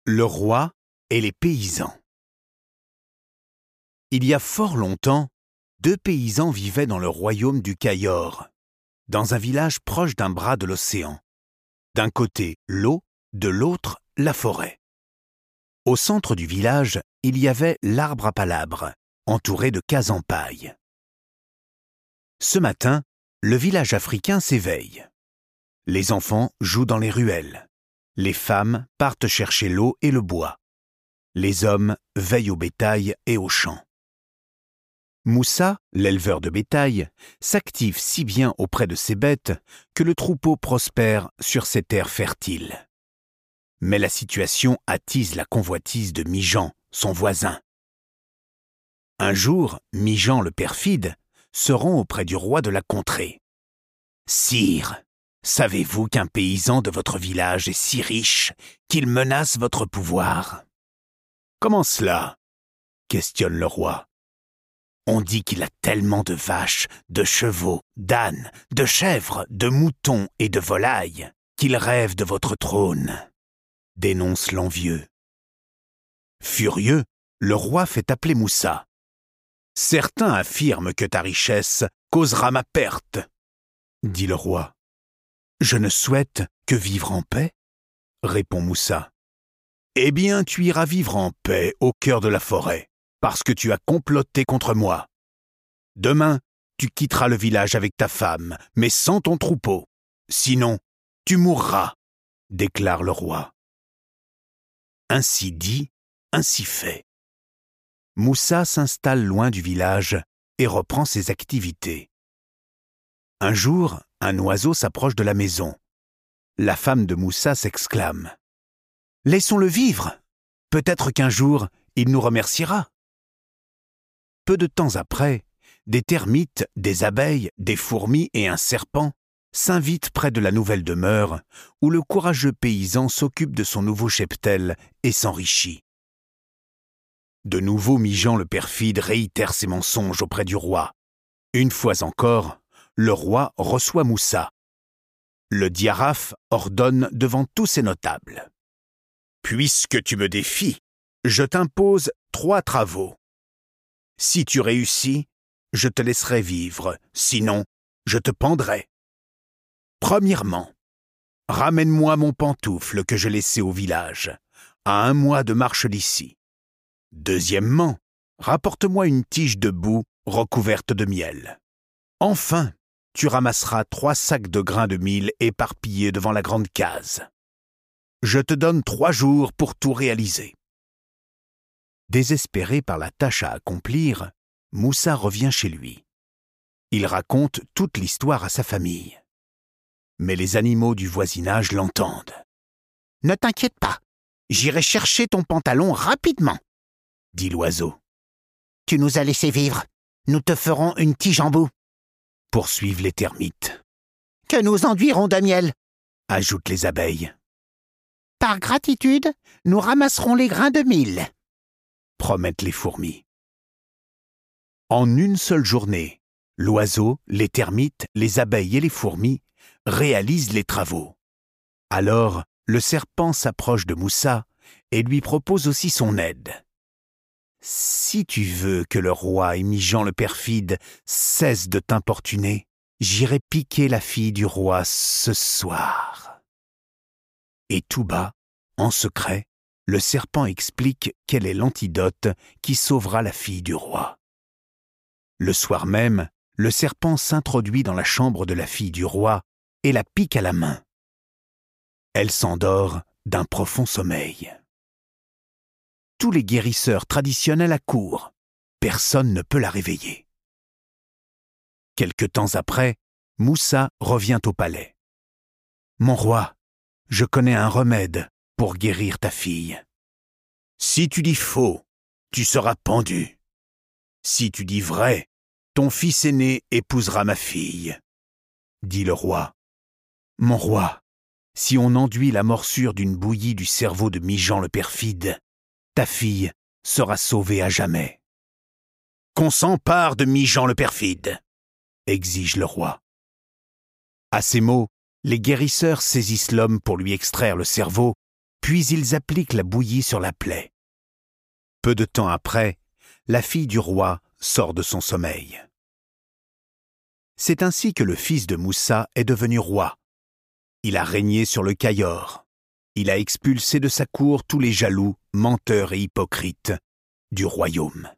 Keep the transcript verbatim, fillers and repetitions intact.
Le roi et les paysans. Il y a fort longtemps, deux paysans vivaient dans le royaume du Cayor, dans un village proche d'un bras de l'océan. D'un côté, l'eau, de l'autre, la forêt. Au centre du village, il y avait l'arbre à palabre, entouré de cases en paille. Ce matin, le village africain s'éveille. Les enfants jouent dans les ruelles. Les femmes partent chercher l'eau et le bois. Les hommes veillent au bétail et aux champs. Moussa, l'éleveur de bétail, s'active si bien auprès de ses bêtes que le troupeau prospère sur ces terres fertiles. Mais la situation attise la convoitise de Mijan, son voisin. Un jour, Mijan le perfide se rend auprès du roi de la contrée. « Sire, savez-vous qu'un paysan de votre village est si riche qu'il menace votre pouvoir ?»« Comment cela ?» questionne le roi. « On dit qu'il a tellement de vaches, de chevaux, d'ânes, de chèvres, de moutons et de volailles qu'il rêve de votre trône, » dénonce l'envieux. Furieux, le roi fait appeler Moussa. « Certains affirment que ta richesse causera ma perte, » dit le roi. « Je ne souhaite que vivre en paix, » répond Moussa. « Eh bien, tu iras vivre en paix au cœur de la forêt, parce que tu as comploté contre moi. Demain, tu quitteras le village avec ta femme, mais sans ton troupeau. Sinon, tu mourras, » déclare le roi. Ainsi dit, ainsi fait. Moussa s'installe loin du village et reprend ses activités. Un jour, un oiseau s'approche de la maison. La femme de Moussa s'exclame. « Laissons-le vivre. Peut-être qu'un jour, il nous remerciera. » Peu de temps après, des termites, des abeilles, des fourmis et un serpent s'invitent près de la nouvelle demeure où le courageux paysan s'occupe de son nouveau cheptel et s'enrichit. De nouveau, Mijan le perfide réitère ses mensonges auprès du roi. Une fois encore, le roi reçoit Moussa. Le diaraphe ordonne devant tous ses notables. « Puisque tu me défies, je t'impose trois travaux. Si tu réussis, je te laisserai vivre, sinon, je te pendrai. Premièrement, ramène-moi mon pantoufle que je laissais au village, à un mois de marche d'ici. Deuxièmement, rapporte-moi une tige de boue recouverte de miel. Enfin, tu ramasseras trois sacs de grains de mil éparpillés devant la grande case. Je te donne trois jours pour tout réaliser. » Désespéré par la tâche à accomplir, Moussa revient chez lui. Il raconte toute l'histoire à sa famille. Mais les animaux du voisinage l'entendent. « Ne t'inquiète pas, j'irai chercher ton pantalon rapidement, » dit l'oiseau. « Tu nous as laissé vivre, nous te ferons une tige en boue, » poursuivent les termites. « Que nous enduirons de miel, » ajoutent les abeilles. « Par gratitude, nous ramasserons les grains de mil, » promettent les fourmis. En une seule journée, l'oiseau, les termites, les abeilles et les fourmis réalisent les travaux. Alors, le serpent s'approche de Moussa et lui propose aussi son aide. « Si tu veux que le roi et Mijan le perfide cessent de t'importuner, j'irai piquer la fille du roi ce soir. » Et tout bas, en secret, le serpent explique quel est l'antidote qui sauvera la fille du roi. Le soir même, le serpent s'introduit dans la chambre de la fille du roi et la pique à la main. Elle s'endort d'un profond sommeil. Tous les guérisseurs traditionnels accourent. Personne ne peut la réveiller. Quelque temps après, Moussa revient au palais. « Mon roi, je connais un remède pour guérir ta fille. Si tu dis faux, tu seras pendu. Si tu dis vrai, ton fils aîné épousera ma fille, » dit le roi. « Mon roi, si on enduit la morsure d'une bouillie du cerveau de Mijan le perfide, ta fille sera sauvée à jamais. »« Qu'on s'empare de Mijan le perfide, » exige le roi. À ces mots, les guérisseurs saisissent l'homme pour lui extraire le cerveau, puis ils appliquent la bouillie sur la plaie. Peu de temps après, la fille du roi sort de son sommeil. C'est ainsi que le fils de Moussa est devenu roi. Il a régné sur le Cayor. Il a expulsé de sa cour tous les jaloux, menteurs et hypocrites du royaume.